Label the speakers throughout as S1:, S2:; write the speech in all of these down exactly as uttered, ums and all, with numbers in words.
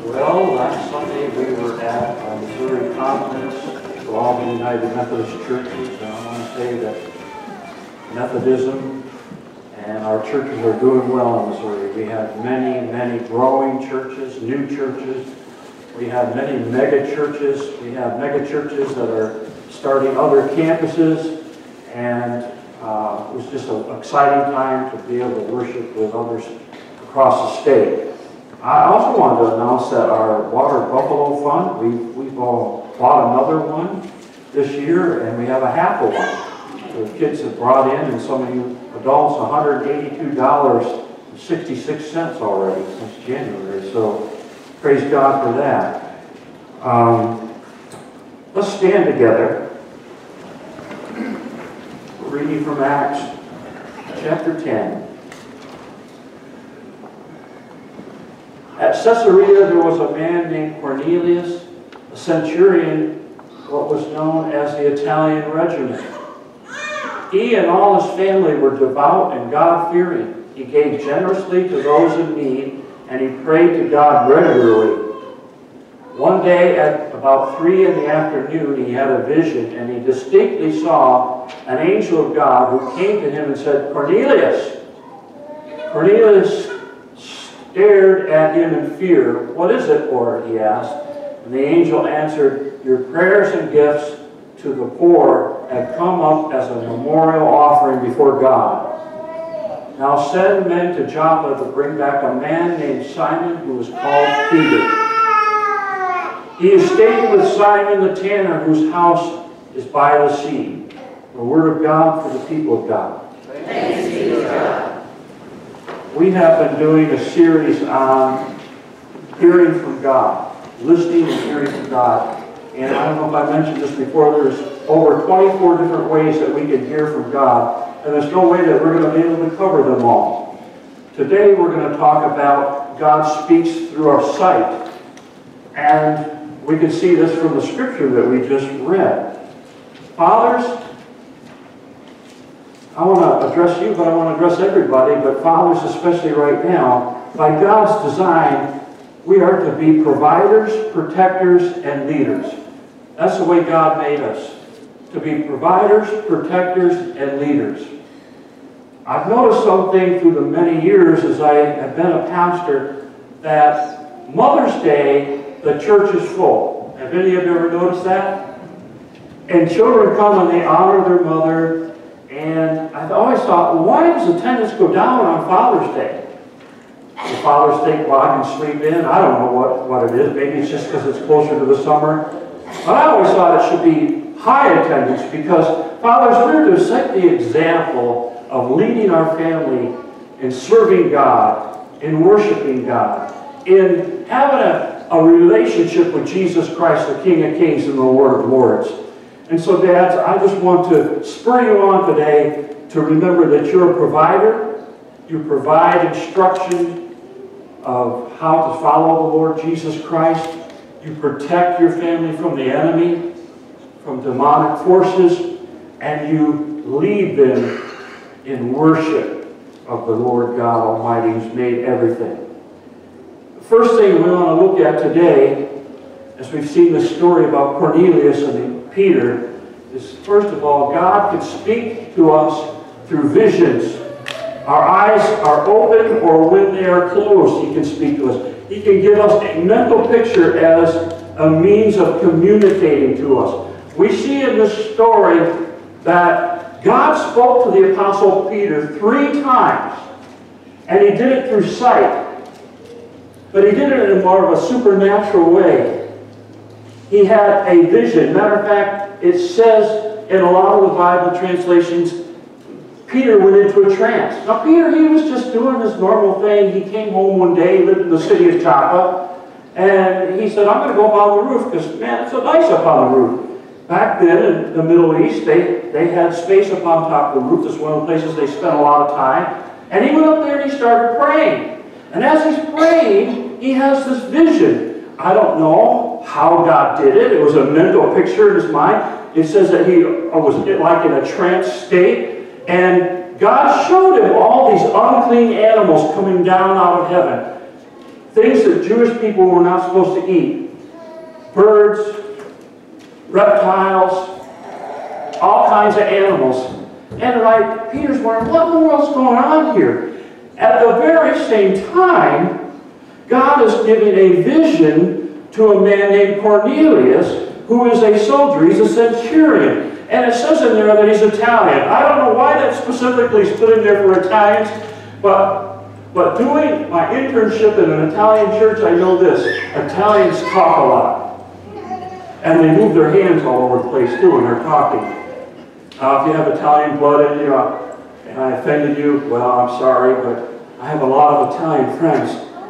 S1: Well, last Sunday we were at a Missouri conference for all the United Methodist churches, and I want to say that Methodism and our churches are doing well in Missouri. We have many, many growing churches, new churches. We have many mega churches. We have mega churches that are starting other campuses, and uh, it was just an exciting time to be able to worship with others across the state. I also wanted to announce that our Water Buffalo Fund, we've, we've all bought another one this year, and we have a half of one. So the kids have brought in, and some of you adults, one hundred eighty-two dollars and sixty-six cents already since January. So praise God for that. Um, let's stand together. We're reading from Acts chapter ten. At Caesarea there was a man named Cornelius, a centurion, what was known as the Italian regiment. He and all his family were devout and God-fearing. He gave generously to those in need, and he prayed to God regularly. One day at about three in the afternoon he had a vision, and he distinctly saw an angel of God who came to him and said, "Cornelius!" Cornelius stared at him in fear. "What is it, Lord?" he asked. And the angel answered, "Your prayers and gifts to the poor have come up as a memorial offering before God. Now send men to Joppa to bring back a man named Simon who is called Peter. He is staying with Simon the tanner, whose house is by the sea." The word of God for the people of God.
S2: Thanks be to God.
S1: We have been doing a series on hearing from God, listening and hearing from God. And I don't know if I mentioned this before, there's over twenty-four different ways that we can hear from God, and there's no way that we're going to be able to cover them all. Today we're going to talk about God speaks through our sight. And we can see this from the scripture that we just read. Fathers, I want to address you, but I want to address everybody, but fathers especially right now. By God's design, we are to be providers, protectors, and leaders. That's the way God made us, to be providers, protectors, and leaders. I've noticed something through the many years as I have been a pastor, that Mother's Day, the church is full. Have any of you ever noticed that? And children come and they honor their mother. And I've always thought, well, why does attendance go down on Father's Day? The fathers think, well, I can sleep in. I don't know what, what it is. Maybe it's just because it's closer to the summer. But I always thought it should be high attendance because fathers, we're to set the example of leading our family in serving God, in worshiping God, in having a, a relationship with Jesus Christ, the King of Kings and the Lord of Lords. And so, dads, I just want to spur you on today to remember that you're a provider. You provide instruction of how to follow the Lord Jesus Christ. You protect your family from the enemy, from demonic forces, and you lead them in worship of the Lord God Almighty who's made everything. The first thing we want to look at today, as we've seen the story about Cornelius and the Peter, is first of all, God can speak to us through visions. Our eyes are open, or when they are closed, He can speak to us. He can give us a mental picture as a means of communicating to us. We see in this story that God spoke to the Apostle Peter three times, and He did it through sight, but He did it in more of a supernatural way. He had a vision. Matter of fact, it says in a lot of the Bible translations, Peter went into a trance. Now, Peter, he was just doing this normal thing. He came home one day, lived in the city of Joppa, and he said, I'm going to go up on the roof because, man, it's so nice up on the roof. Back then in the Middle East, they, they had space up on top of the roof. This is one of the places they spent a lot of time. And he went up there and he started praying. And as he's praying, he has this vision. I don't know how God did it. It was a mental picture in his mind. It says that he was like in a trance state. And God showed him all these unclean animals coming down out of heaven. things that Jewish people were not supposed to eat. Birds, reptiles, all kinds of animals. And like, Peter's wondering, what in the world's going on here? At the very same time, God is giving a vision to a man named Cornelius, who is a soldier. He's a centurion. And it says in there that he's Italian. I don't know why that specifically is put in there for Italians, but, but doing my internship in an Italian church, I know this. Italians talk a lot. And they move their hands all over the place too when they're talking. Uh, if you have Italian blood in you, uh, and I offended you, well, I'm sorry, but I have a lot of Italian friends.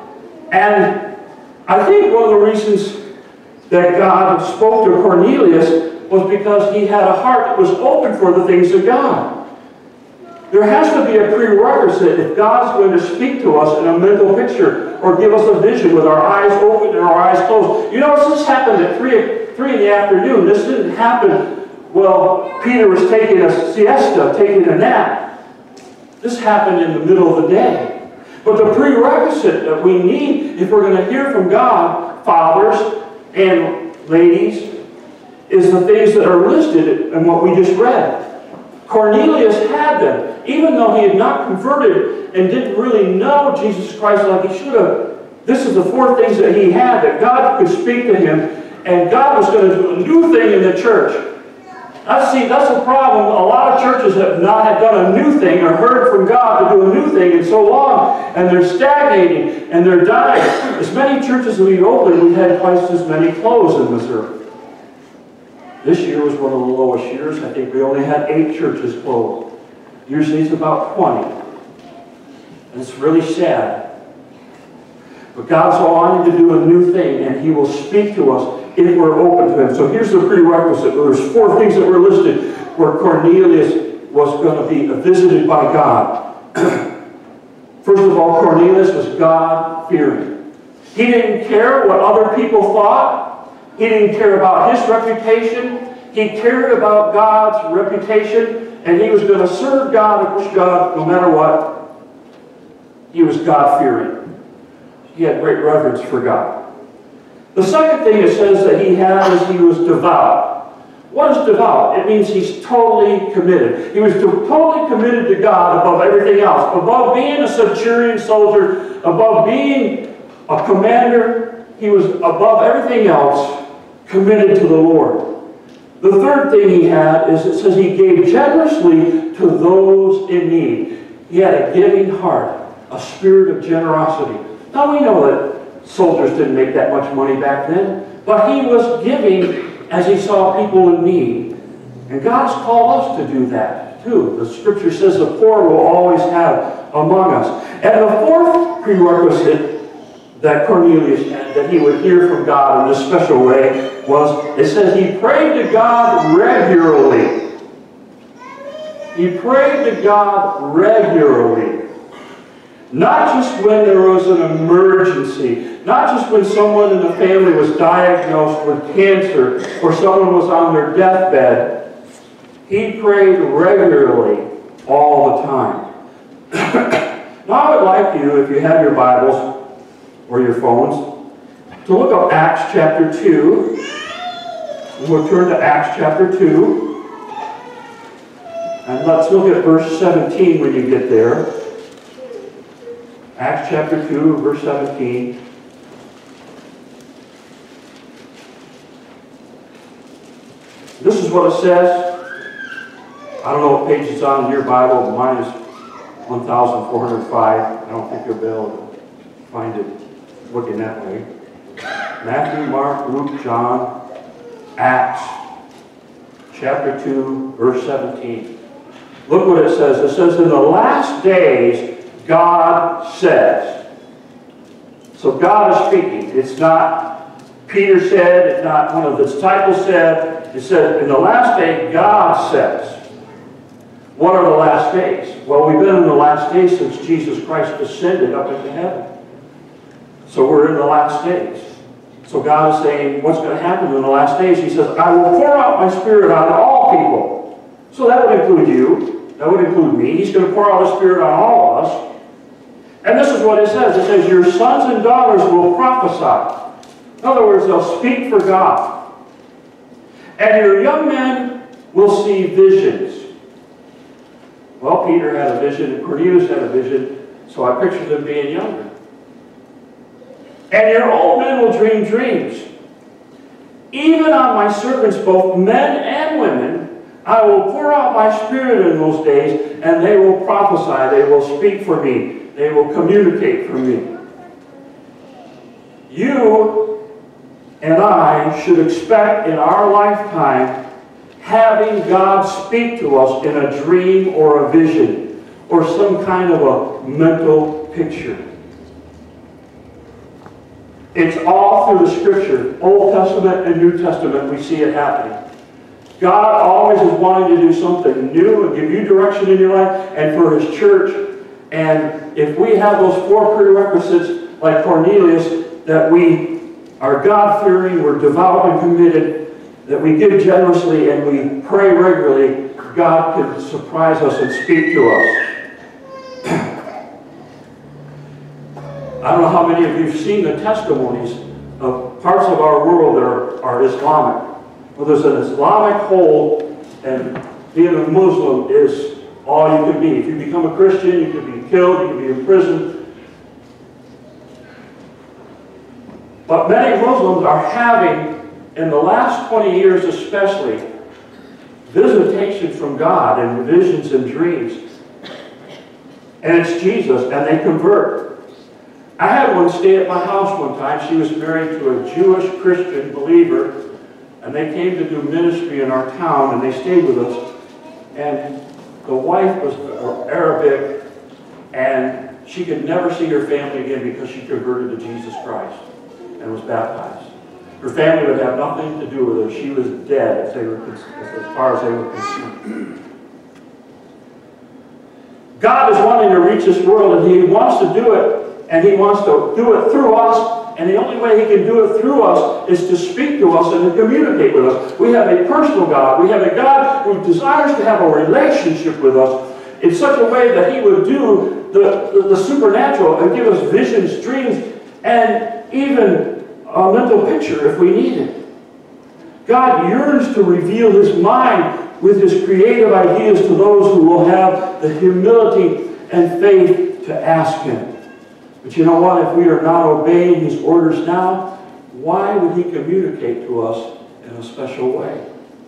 S1: And I think one of the reasons that God spoke to Cornelius was because he had a heart that was open for the things of God. There has to be a prerequisite if God's going to speak to us in a mental picture or give us a vision with our eyes open and our eyes closed. You know, this happened at three, three in the afternoon. This didn't happen while Peter was taking a siesta, taking a nap. This happened in the middle of the day. But the prerequisite that we need if we're going to hear from God, fathers and ladies, is the things that are listed in what we just read. Cornelius had them. Even though he had not converted and didn't really know Jesus Christ like he should have, this is the four things that he had, that God could speak to him, and God was going to do a new thing in the church. I see, that's a problem. A lot of churches have not had done a new thing or heard from God to do a new thing in so long, and they're stagnating and they're dying. As many churches as we've opened, we've had twice as many closed in Missouri. This year was one of the lowest years. I think we only had eight churches closed. Usually it's about twenty. And it's really sad. But God's wanting to do a new thing, and He will speak to us if we're open to Him. So here's the prerequisite. There's four things that were listed where Cornelius was going to be visited by God. First of all, Cornelius was God-fearing. He didn't care what other people thought. He didn't care about his reputation. He cared about God's reputation, and he was going to serve God and push God no matter what. He was God-fearing. He had great reverence for God. The second thing it says that he had is he was devout. What is devout? It means he's totally committed. He was totally committed to God above everything else. Above being a centurion soldier, above being a commander, he was above everything else committed to the Lord. The third thing he had is it says he gave generously to those in need. He had a giving heart, a spirit of generosity. Now we know that soldiers didn't make that much money back then, but he was giving as he saw people in need. And God has called us to do that too. The scripture says the poor will always have among us. And the fourth prerequisite that Cornelius had, that he would hear from God in this special way, was, it says he prayed to God regularly. He prayed to God regularly. Not just when there was an emergency, not just when someone in the family was diagnosed with cancer or someone was on their deathbed. He prayed regularly all the time. Now I would like you, if you have your Bibles or your phones, to look up Acts chapter two. We'll turn to Acts chapter two. And let's look at verse seventeen when you get there. Acts chapter two, verse seventeen. This is what it says. I don't know what page it's on in your Bible. Mine is one thousand four hundred five. I don't think you'll be able to find it looking that way. Matthew, Mark, Luke, John, Acts chapter two, verse seventeen. Look what it says. It says, in the last days, God says. So God is speaking. It's not Peter said, it's not one of the disciples said. It says, in the last day, God says. What are the last days? Well, we've been in the last days since Jesus Christ ascended up into heaven. So we're in the last days. So God is saying, what's going to happen in the last days? He says, I will pour out my Spirit on all people. So that would include you. That would include me. He's going to pour out His Spirit on all of us. And this is what it says. It says, your sons and daughters will prophesy. In other words, they'll speak for God. And your young men will see visions. Well, Peter had a vision and Cornelius had a vision, so I picture them being younger. And your old men will dream dreams. Even on my servants, both men and women, I will pour out my spirit in those days, and they will prophesy, they will speak for me, they will communicate for me. You and I should expect in our lifetime having God speak to us in a dream or a vision or some kind of a mental picture. It's all through the Scripture, Old Testament and New Testament, we see it happening. God always is wanting to do something new and give you direction in your life and for His church. And if we have those four prerequisites like Cornelius, that we are God-fearing, we're devout and committed, that we give generously and we pray regularly, God can surprise us and speak to us. I don't know how many of you have seen the testimonies of parts of our world that are, are Islamic. Well, there's an Islamic hold, and being a Muslim is all you can be. If you become a Christian, you can be killed, you can be imprisoned. But many Muslims are having, in the last twenty years especially, visitation from God and visions and dreams. And it's Jesus, and they convert. I had one stay at my house one time. She was married to a Jewish Christian believer, and they came to do ministry in our town, and they stayed with us. And the wife was Arabic, and she could never see her family again because she converted to Jesus Christ and was baptized. Her family would have nothing to do with her. She was dead as, they were, as far as they were concerned. God is wanting to reach this world, and He wants to do it. And He wants to do it through us, and the only way He can do it through us is to speak to us and to communicate with us. We have a personal God. We have a God who desires to have a relationship with us in such a way that He would do the, the, the supernatural and give us visions, dreams, and even a mental picture if we need it. God yearns to reveal His mind with His creative ideas to those who will have the humility and faith to ask Him. But you know what? If we are not obeying His orders now, why would He communicate to us in a special way?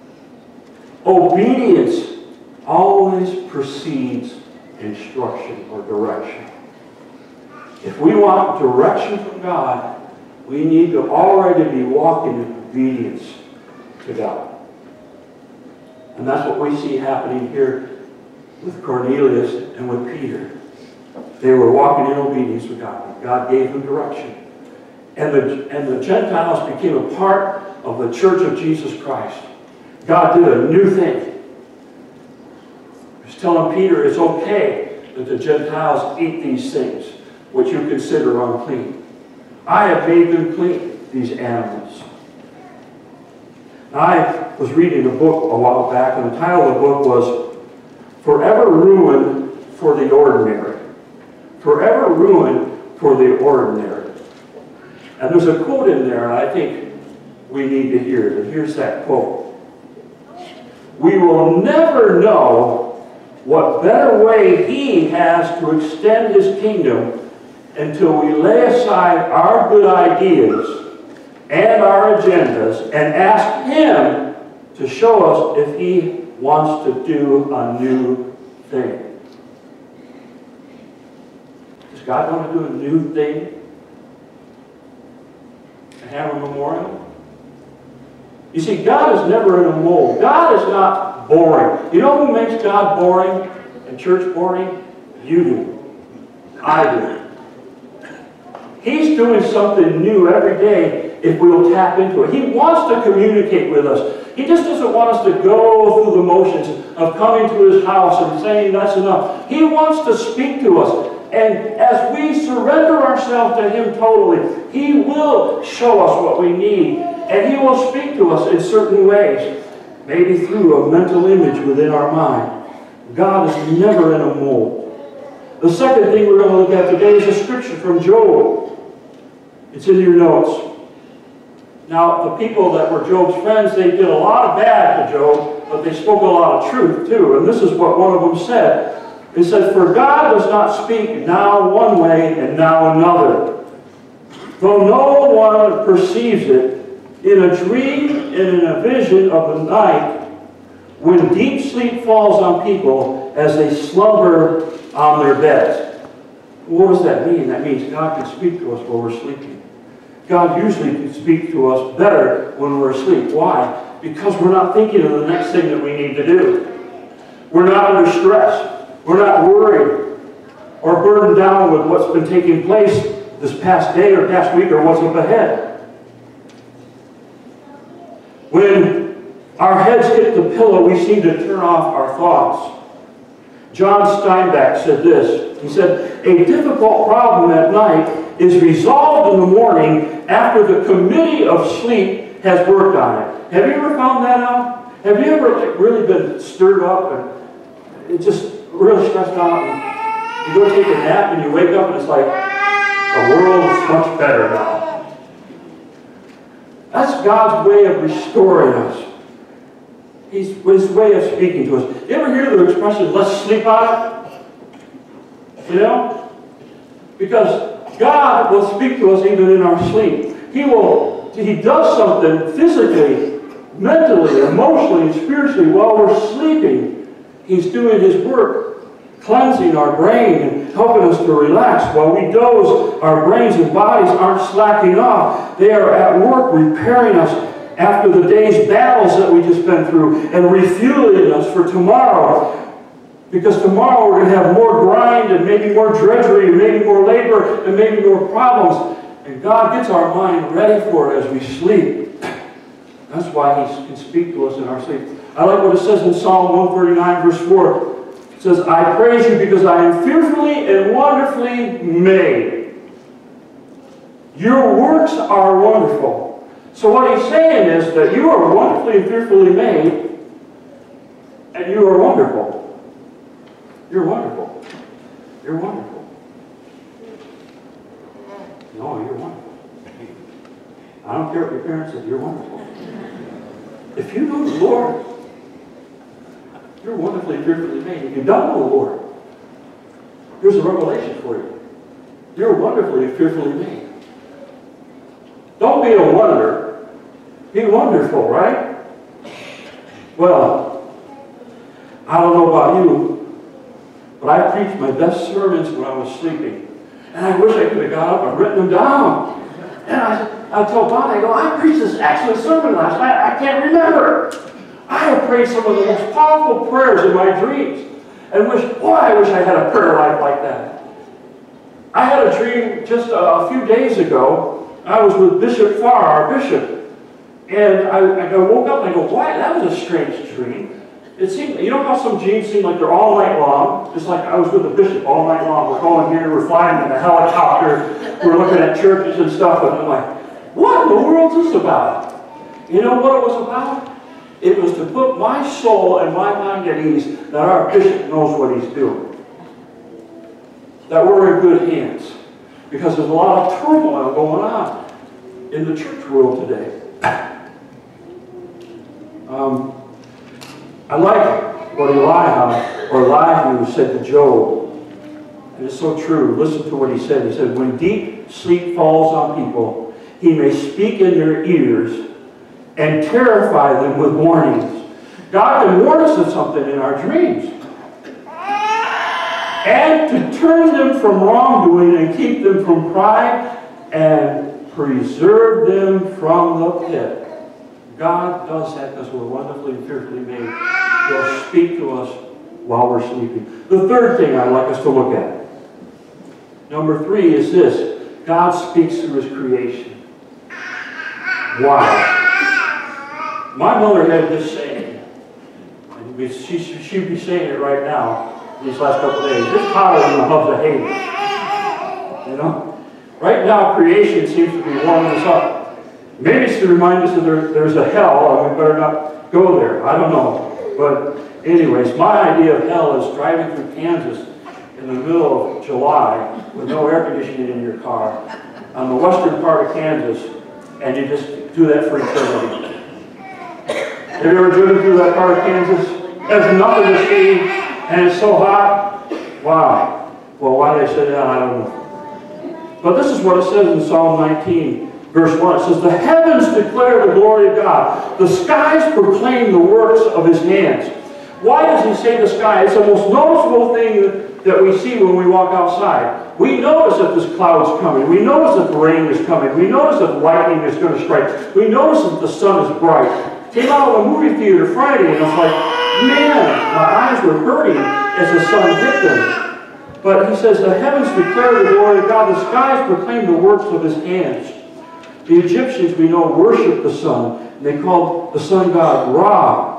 S1: Obedience always precedes instruction or direction. If we want direction from God, we need to already be walking in obedience to God. And that's what we see happening here with Cornelius and with Peter. They were walking in obedience with God. God gave them direction. And the, and the Gentiles became a part of the church of Jesus Christ. God did a new thing. He was telling Peter it's okay that the Gentiles eat these things, which you consider unclean. I have made them clean, these animals. Now, I was reading a book a while back, and the title of the book was Forever Ruined for the Ordinary. Forever ruined for the ordinary. And there's a quote in there, and I think we need to hear it. And here's that quote. We will never know what better way He has to extend His kingdom until we lay aside our good ideas and our agendas and ask Him to show us if He wants to do a new thing. God want to do a new thing and have a memorial? You see, God is never in a mold. God is not boring. You know who makes God boring and church boring? You do. I do. He's doing something new every day if we'll tap into it. He wants to communicate with us. He just doesn't want us to go through the motions of coming to His house and saying that's enough. He wants to speak to us. And as we surrender ourselves to Him totally, He will show us what we need. And He will speak to us in certain ways. Maybe through a mental image within our mind. God is never in a mold. The second thing we're going to look at today is a scripture from Job. It's in your notes. Now, the people that were Job's friends, they did a lot of bad to Job, but they spoke a lot of truth too. And this is what one of them said. He said, "For God does not speak now one way and now another, though no one perceives it, in a dream and in a vision of the night, when deep sleep falls on people as they slumber on their beds." What does that mean? That means God can speak to us while we're sleeping. God usually can speak to us better when we're asleep. Why? Because we're not thinking of the next thing that we need to do. We're not under stress. We're not worried or burdened down with what's been taking place this past day or past week or what's up ahead. When our heads hit the pillow, we seem to turn off our thoughts. John Steinbeck said this. He said, "A difficult problem at night is resolved in the morning after the committee of sleep has worked on it." Have you ever found that out? Have you ever like, really been stirred up and it just really stressed out? And you go take a nap and you wake up and it's like, the world is much better now. That's God's way of restoring us. He's His way of speaking to us. You ever hear the expression, "let's sleep on it"? You know? Because God will speak to us even in our sleep. He will, He does something physically, mentally, emotionally, and spiritually while we're sleeping. He's doing His work, cleansing our brain and helping us to relax. While we doze, our brains and bodies aren't slacking off. They are at work repairing us after the day's battles that we just been through and refueling us for tomorrow. Because tomorrow we're going to have more grind and maybe more drudgery and maybe more labor and maybe more problems. And God gets our mind ready for it as we sleep. That's why He can speak to us in our sleep. I like what it says in Psalm one thirty-nine verse four. It says, "I praise you because I am fearfully and wonderfully made. Your works are wonderful." So what He's saying is that you are wonderfully and fearfully made, and you are wonderful. You're wonderful. You're wonderful. No, you're wonderful. I don't care what your parents said, you're wonderful. If you know the Lord, you're wonderfully and fearfully made. If you don't know the Lord, here's a revelation for you. You're wonderfully and fearfully made. Don't be a wonder. Be wonderful, right? Well, I don't know about you, but I preached my best sermons when I was sleeping. And I wish I could have got up and written them down. And I, I told Bob, I go, I preached this excellent sermon last night. I can't remember. I have prayed some of the most powerful prayers in my dreams. And wish, boy, I wish I had a prayer life like that. I had a dream just a, a few days ago. I was with Bishop Farr, our bishop. And I, I woke up and I go, why? That was a strange dream. It seemed, you know how some dreams seem like they're all night long? Just like I was with the bishop all night long. We're going here, we're flying in a helicopter, we're looking at churches and stuff, and I'm like, what in the world is this about? You know what it was about? It was to put my soul and my mind at ease that our bishop knows what he's doing. That we're in good hands. Because there's a lot of turmoil going on in the church world today. Um, I like what Elihu, or Elihu said to Job. And it's so true. Listen to what he said. He said, when deep sleep falls on people, he may speak in their ears and terrify them with warnings. God can warn us of something in our dreams. And to turn them from wrongdoing and keep them from pride and preserve them from the pit. God does that because we're wonderfully and fearfully made. He'll speak to us while we're sleeping. The third thing I'd like us to look at. Number three is this. God speaks through His creation. Wow. My mother had this saying. And she, she'd be saying it right now these last couple of days. It's hotter than the hubs of Hades. You know? Right now, creation seems to be warming us up. Maybe it's to remind us that there, there's a hell and we better not go there. I don't know. But anyways, my idea of hell is driving through Kansas in the middle of July with no air conditioning in your car on the western part of Kansas, and you just do that for eternity. Have you ever driven through that part of Kansas? There's nothing to see, and it's so hot. Wow. Well, why did I say that? I don't know. But this is what it says in Psalm nineteen, verse one. It says, "The heavens declare the glory of God. The skies proclaim the works of his hands." Why does he say the sky? It's the most noticeable thing that, that we see when we walk outside. We notice that this cloud's coming. We notice that the rain is coming. We notice that lightning is going to strike. We notice that the sun is bright. Came out of a movie theater Friday, and it's like, man, my eyes were hurting as the sun hit them. But he says, the heavens declare the glory of God. The skies proclaim the works of his hands. The Egyptians, we know, worshiped the sun. They called the sun god Ra.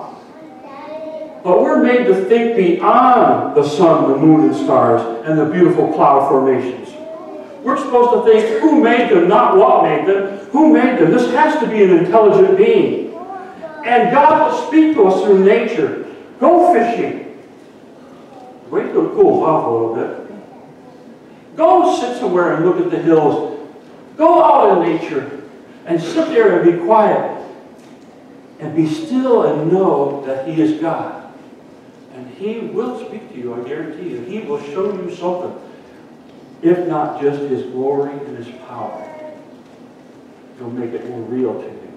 S1: But we're made to think beyond the sun, the moon, and stars, and the beautiful cloud formations. We're supposed to think, who made them, not what made them. Who made them? This has to be an intelligent being. And God will speak to us through nature. Go fishing. Wait till it cools off a little bit. Go sit somewhere and look at the hills. Go out in nature and sit there and be quiet. And be still and know that he is God. And he will speak to you, I guarantee you. He will show you something. If not just his glory and his power. He'll make it more real to you.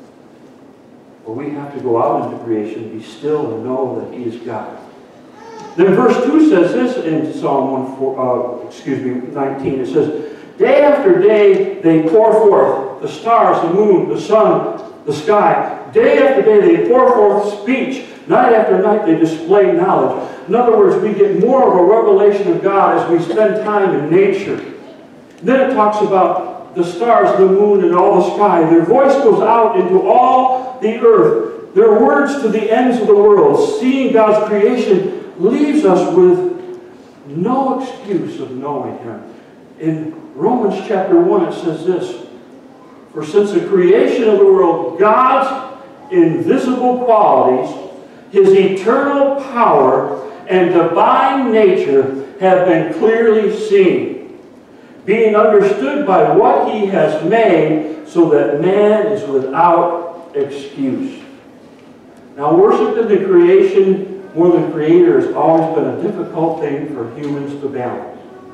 S1: But we have to go out into creation, be still, and know that he is God. Then verse two says this in Psalm one, four, uh, excuse me, nineteen. It says, "Day after day they pour forth, the stars, the moon, the sun, the sky. Day after day they pour forth speech. Night after night they display knowledge." In other words, we get more of a revelation of God as we spend time in nature. Then it talks about the stars, the moon, and all the sky. Their voice goes out into all the earth. Their words to the ends of the world. Seeing God's creation leaves us with no excuse of knowing him. In Romans chapter one it says this, "For since the creation of the world, God's invisible qualities, his eternal power, and divine nature have been clearly seen, being understood by what he has made, so that man is without excuse." Now, worship in the creation more than creator has always been a difficult thing for humans to balance.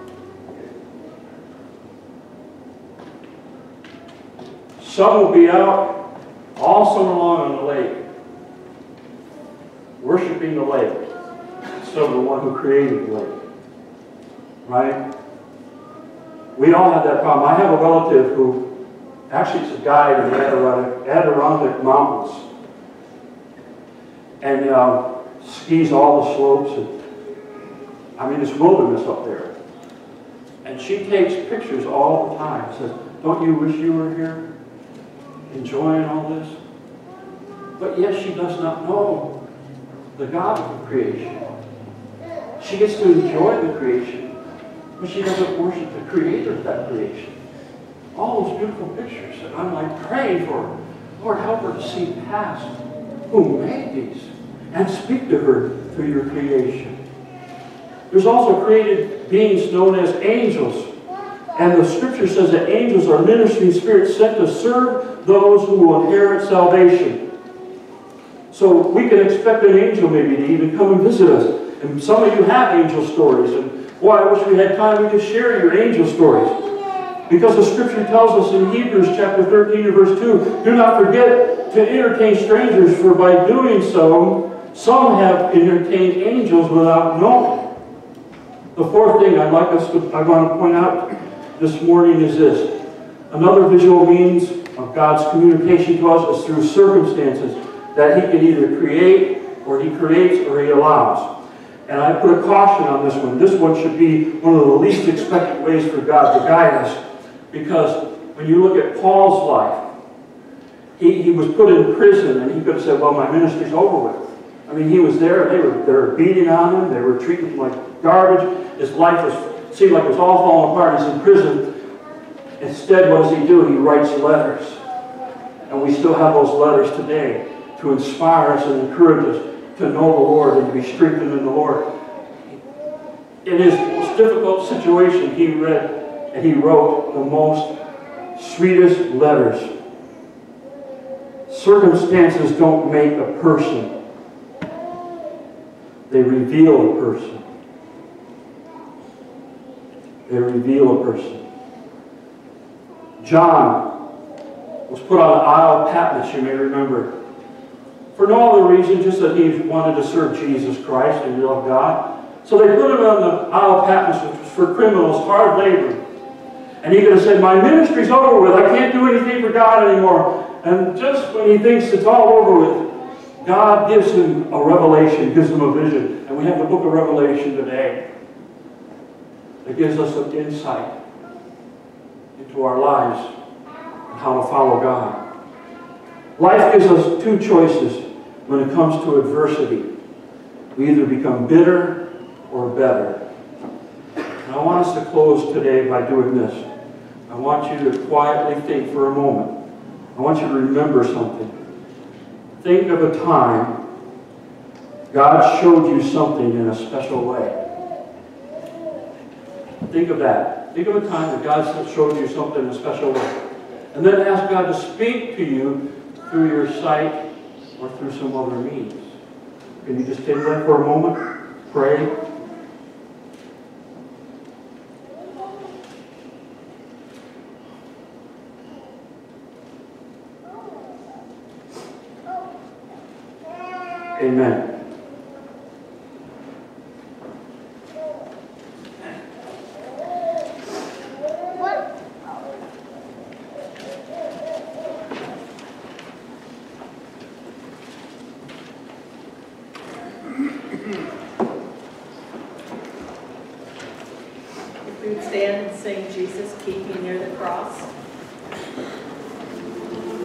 S1: Some will be out all summer long on the lake, worshiping the lake instead of the one who created the lake. Right? We all have that problem. I have a relative who, actually it's a guide in the Adirondack, Adirondack Mountains, and uh, skis all the slopes, and I mean it's wilderness up there. And she takes pictures all the time. Says, "Don't you wish you were here, enjoying all this?" But yet she does not know the God of the creation. She gets to enjoy the creation, but she doesn't worship the creator of that creation. All those beautiful pictures that I'm like praying for her. Lord, help her to see past who made these and speak to her through your creation. There's also created beings known as angels. And the scripture says that angels are ministering spirits sent to serve those who will inherit salvation. So we can expect an angel maybe to even come and visit us. And some of you have angel stories. And boy, I wish we had time we could share your angel stories. Because the scripture tells us in Hebrews chapter thirteen and verse two, "Do not forget to entertain strangers, for by doing so, some have entertained angels without knowing." The fourth thing I'd like us to, I want to point out this morning is this. Another visual means of God's communication to us is through circumstances that he can either create, or he creates, or he allows. And I put a caution on this one. This one should be one of the least expected ways for God to guide us. Because when you look at Paul's life, he, he was put in prison, and he could have said, well, my ministry's over with. I mean, he was there, they were, they were beating on him, they were treating him like garbage. His life was, seemed like it was all falling apart. He's in prison. Instead, what does he do? He writes letters. And we still have those letters today to inspire us and encourage us to know the Lord and to be strengthened in the Lord. In his difficult situation, he read and he wrote the most sweetest letters. Circumstances don't make a person. They reveal a person. They reveal a person. John was put on the Isle of Patmos, you may remember, for no other reason, just that he wanted to serve Jesus Christ and he loved God. So they put him on the Isle of Patmos, which was for criminals, hard labor. And he could have said, my ministry's over with. I can't do anything for God anymore. And just when he thinks it's all over with, God gives him a revelation, gives him a vision. And we have the book of Revelation today. It gives us some insight into our lives and how to follow God. Life gives us two choices when it comes to adversity. We either become bitter or better. And I want us to close today by doing this. I want you to quietly think for a moment. I want you to remember something. Think of a time God showed you something in a special way. Think of that. Think of a time that God showed you something in a special way. And then ask God to speak to you through your sight or through some other means. Can you just take that for a moment? Pray. Amen.
S3: If we would stand and sing Jesus, Keep Me Near the Cross.